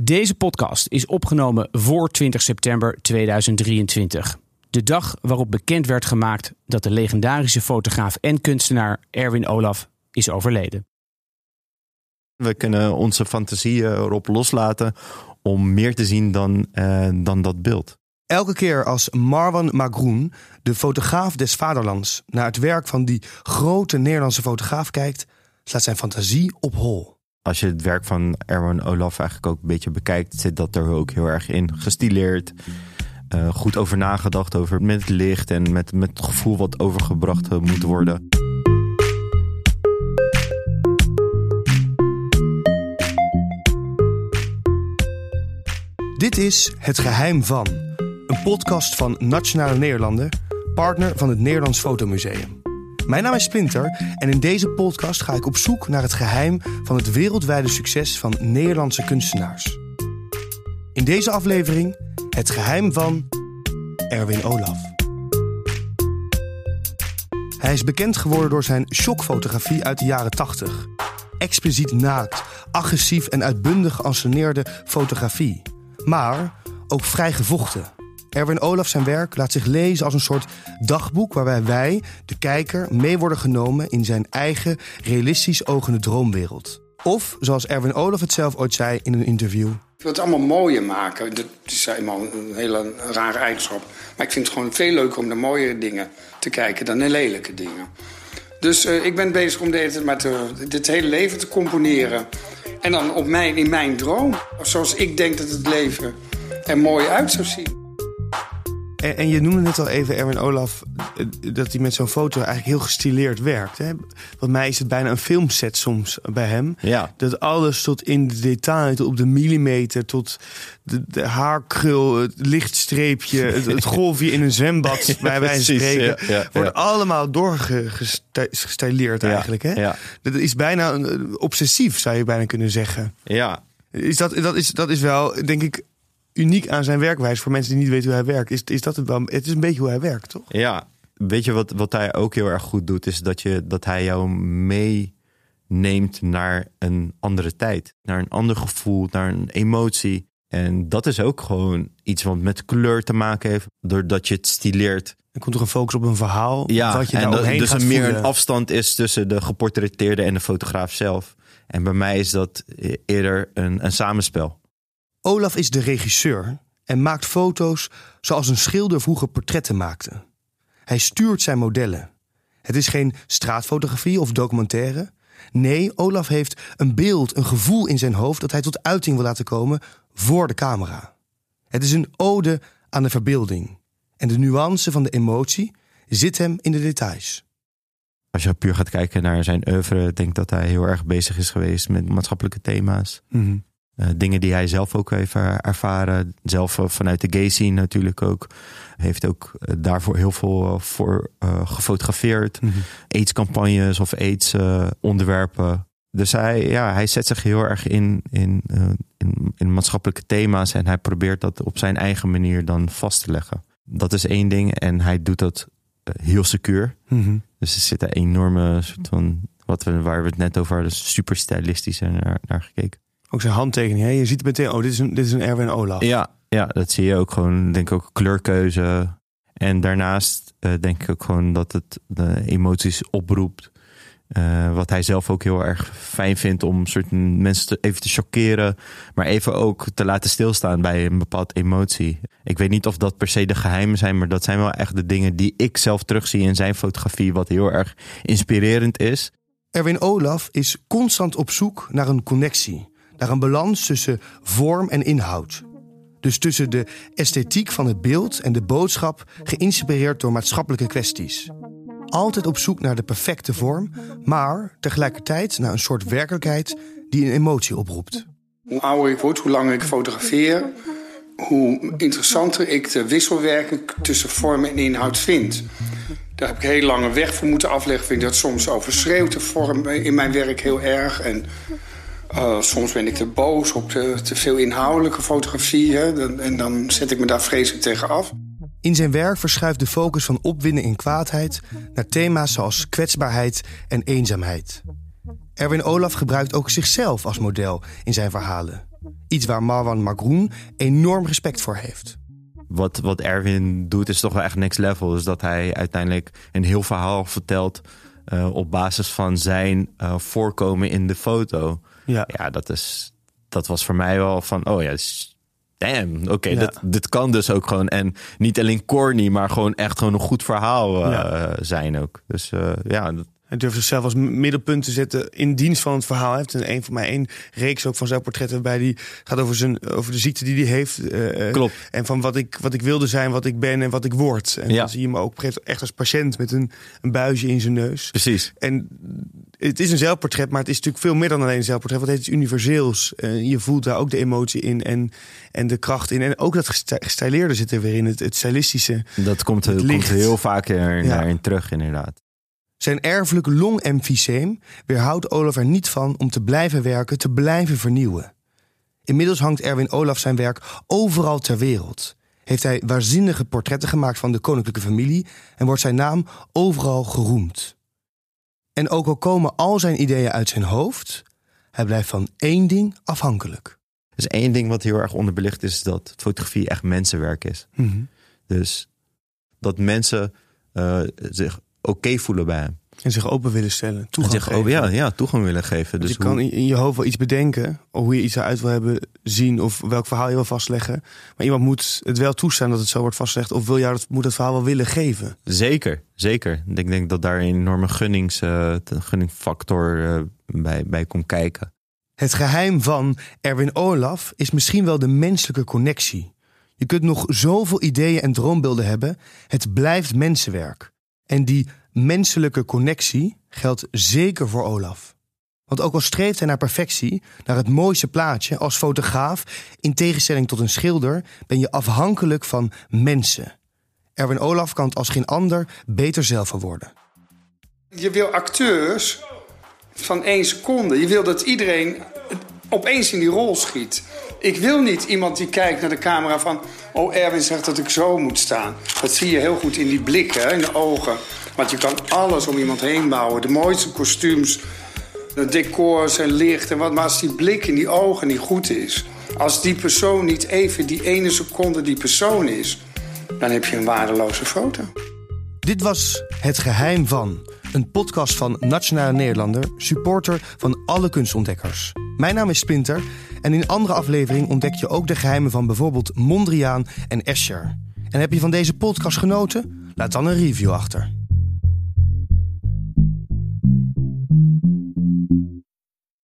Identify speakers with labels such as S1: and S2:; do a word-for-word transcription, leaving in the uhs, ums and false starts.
S1: Deze podcast is opgenomen voor twintig september tweeduizend drieëntwintig. De dag waarop bekend werd gemaakt dat de legendarische fotograaf en kunstenaar Erwin Olaf is overleden.
S2: We kunnen onze fantasie erop loslaten om meer te zien dan, uh, dan dat beeld.
S3: Elke keer als Marwan Magroen, de fotograaf des vaderlands, naar het werk van die grote Nederlandse fotograaf kijkt, slaat zijn fantasie op hol.
S2: Als je het werk van Erwin Olaf eigenlijk ook een beetje bekijkt, zit dat er ook heel erg in gestileerd. Uh, goed over nagedacht, over met het licht en met, met het gevoel wat overgebracht moet worden.
S3: Dit is Het Geheim van, een podcast van Nationale Nederlanden, partner van het Nederlands Fotomuseum. Mijn naam is Splinter en in deze podcast ga ik op zoek naar het geheim van het wereldwijde succes van Nederlandse kunstenaars. In deze aflevering het geheim van Erwin Olaf. Hij is bekend geworden door zijn shockfotografie uit de jaren tachtig. Expliciet naakt, agressief en uitbundig geanceneerde fotografie. Maar ook vrij gevochten. Erwin Olaf zijn werk laat zich lezen als een soort dagboek waarbij wij, de kijker, mee worden genomen in zijn eigen realistisch ogende droomwereld. Of, zoals Erwin Olaf het zelf ooit zei in een interview:
S4: Ik wil het allemaal mooier maken. Dat is eenmaal een hele rare eigenschap. Maar ik vind het gewoon veel leuker om de mooie dingen te kijken dan de lelijke dingen. Dus uh, ik ben bezig om dit, maar te, dit hele leven te componeren. En dan op mijn, in mijn droom. Zoals ik denk dat het leven er mooi uit zou zien.
S3: En, en je noemde net al even, Erwin Olaf, dat hij met zo'n foto eigenlijk heel gestileerd werkt. Hè? Wat mij is het bijna een filmset soms bij hem.
S2: Ja. Dat
S3: alles tot in de detail, tot op de millimeter, tot de, de haarkrul, het lichtstreepje, het, het golfje in een zwembad, bij wijze van spreken. Ja, ja, ja. Wordt allemaal doorgestileerd eigenlijk. Hè? Ja. Dat is bijna een, obsessief, zou je bijna kunnen zeggen.
S2: Ja.
S3: Is dat, dat, is, dat is wel, denk ik, uniek aan zijn werkwijze. Voor mensen die niet weten hoe hij werkt, is, is dat het wel. Het is een beetje hoe hij werkt, toch?
S2: Ja, weet je wat, wat hij ook heel erg goed doet, is dat, je, dat hij jou meeneemt naar een andere tijd. Naar een ander gevoel, naar een emotie. En dat is ook gewoon iets wat met kleur te maken heeft, doordat je het stileert.
S3: Er komt toch een focus op een verhaal,
S2: ja,
S3: wat je
S2: en
S3: daar omheen
S2: dus
S3: gaat
S2: er meer
S3: voelen.
S2: Een afstand is tussen de geportretteerde en de fotograaf zelf. En bij mij is dat eerder een, een samenspel.
S3: Olaf is de regisseur en maakt foto's zoals een schilder vroeger portretten maakte. Hij stuurt zijn modellen. Het is geen straatfotografie of documentaire. Nee, Olaf heeft een beeld, een gevoel in zijn hoofd dat hij tot uiting wil laten komen voor de camera. Het is een ode aan de verbeelding. En de nuance van de emotie zit hem in de details.
S2: Als je puur gaat kijken naar zijn oeuvre, denk ik dat hij heel erg bezig is geweest met maatschappelijke thema's. Mm-hmm. Uh, dingen die hij zelf ook heeft ervaren. Zelf uh, vanuit de gay scene natuurlijk ook. Heeft ook uh, daarvoor heel veel uh, voor uh, gefotografeerd. Mm-hmm. AIDS-campagnes of AIDS-onderwerpen. Uh, dus hij, ja, hij zet zich heel erg in, in, uh, in, in maatschappelijke thema's. En hij probeert dat op zijn eigen manier dan vast te leggen. Dat is één ding. En hij doet dat uh, heel secuur. Mm-hmm. Dus er zit een enorme soort van, wat we, waar we het net over hadden, super stylistisch naar, naar gekeken.
S3: Ook zijn handtekening, hè? Je ziet meteen, oh, dit is een, dit is een Erwin Olaf.
S2: Ja, ja, dat zie je ook gewoon, denk ik ook kleurkeuze. En daarnaast uh, denk ik ook gewoon dat het de emoties oproept. Uh, wat hij zelf ook heel erg fijn vindt om soort mensen te, even te chockeren. Maar even ook te laten stilstaan bij een bepaald emotie. Ik weet niet of dat per se de geheimen zijn, maar dat zijn wel echt de dingen die ik zelf terugzie in zijn fotografie. Wat heel erg inspirerend is.
S3: Erwin Olaf is constant op zoek naar een connectie. Naar een balans tussen vorm en inhoud. Dus tussen de esthetiek van het beeld en de boodschap, geïnspireerd door maatschappelijke kwesties. Altijd op zoek naar de perfecte vorm, maar tegelijkertijd naar een soort werkelijkheid die een emotie oproept.
S4: Hoe ouder ik word, hoe langer ik fotografeer, hoe interessanter ik de wisselwerking tussen vorm en inhoud vind. Daar heb ik een hele lange weg voor moeten afleggen. Vind ik dat soms overschreeuwt de vorm in mijn werk heel erg. En Uh, soms ben ik te boos op de te veel inhoudelijke fotografie. Hè, en dan zet ik me daar vreselijk tegen af.
S3: In zijn werk verschuift de focus van opwinding en kwaadheid naar thema's zoals kwetsbaarheid en eenzaamheid. Erwin Olaf gebruikt ook zichzelf als model in zijn verhalen. Iets waar Marwan Magroen enorm respect voor heeft.
S2: Wat, wat Erwin doet is toch wel echt next level. Dus dat hij uiteindelijk een heel verhaal vertelt uh, op basis van zijn uh, voorkomen in de foto. Ja, ja dat, is, dat was voor mij wel van, oh ja, damn, oké, okay, ja. dit kan dus ook gewoon. En niet alleen corny, maar gewoon echt gewoon een goed verhaal uh, ja. zijn ook. Dus uh, ja... Dat...
S3: Hij durft zichzelf als middelpunt te zetten in dienst van het verhaal. Hij heeft een van mij één reeks ook van zijn portretten bij die gaat over zijn over de ziekte die hij heeft. Uh,
S2: Klopt.
S3: En van wat ik wat ik wilde zijn, wat ik ben en wat ik word. En ja. dan zie je hem ook echt als patiënt met een, een buisje in zijn neus.
S2: Precies.
S3: En het is een zelfportret, maar het is natuurlijk veel meer dan alleen een zelfportret. Want het is iets universeels. Uh, je voelt daar ook de emotie in en, en de kracht in. En ook dat gestileerde zit er weer in. Het, het stylistische.
S2: Dat komt, het komt heel vaak er, ja. daarin terug, inderdaad.
S3: Zijn erfelijk longemfyseem weerhoudt Olaf er niet van om te blijven werken, te blijven vernieuwen. Inmiddels hangt Erwin Olaf zijn werk overal ter wereld. Heeft hij waanzinnige portretten gemaakt van de koninklijke familie en wordt zijn naam overal geroemd. En ook al komen al zijn ideeën uit zijn hoofd, hij blijft van één ding afhankelijk.
S2: Dus één ding wat heel erg onderbelicht is dat fotografie echt mensenwerk is. Mm-hmm. Dus dat mensen uh, zich oké okay voelen bij hem.
S3: En zich open willen stellen. Toegang
S2: zich
S3: geven.
S2: Open, ja, ja, toegang willen geven. Dus
S3: je hoe... kan in je hoofd wel iets bedenken. Of hoe je iets eruit wil hebben zien. Of welk verhaal je wil vastleggen. Maar iemand moet het wel toestaan dat het zo wordt vastgelegd. Of wil jou dat, moet het verhaal wel willen geven.
S2: Zeker, zeker. Ik denk dat daar een enorme gunnings, uh, gunningfactor uh, bij, bij komt kijken.
S3: Het geheim van Erwin Olaf is misschien wel de menselijke connectie. Je kunt nog zoveel ideeën en droombeelden hebben. Het blijft mensenwerk. En die menselijke connectie geldt zeker voor Olaf. Want ook al streeft hij naar perfectie, naar het mooiste plaatje als fotograaf, in tegenstelling tot een schilder, ben je afhankelijk van mensen. Erwin Olaf kan het als geen ander beter zelf worden.
S4: Je wil acteurs van één seconde. Je wil dat iedereen opeens in die rol schiet. Ik wil niet iemand die kijkt naar de camera van... oh, Erwin zegt dat ik zo moet staan. Dat zie je heel goed in die blik, hè, in de ogen. Want je kan alles om iemand heen bouwen. De mooiste kostuums, de decors en licht en wat. Maar als die blik in die ogen niet goed is... als die persoon niet even die ene seconde die persoon is... dan heb je een waardeloze foto.
S3: Dit was Het Geheim van... een podcast van Nationale Nederlander... supporter van alle kunstontdekkers. Mijn naam is Splinter... en in andere aflevering ontdek je ook de geheimen van bijvoorbeeld Mondriaan en Escher. En heb je van deze podcast genoten? Laat dan een review achter.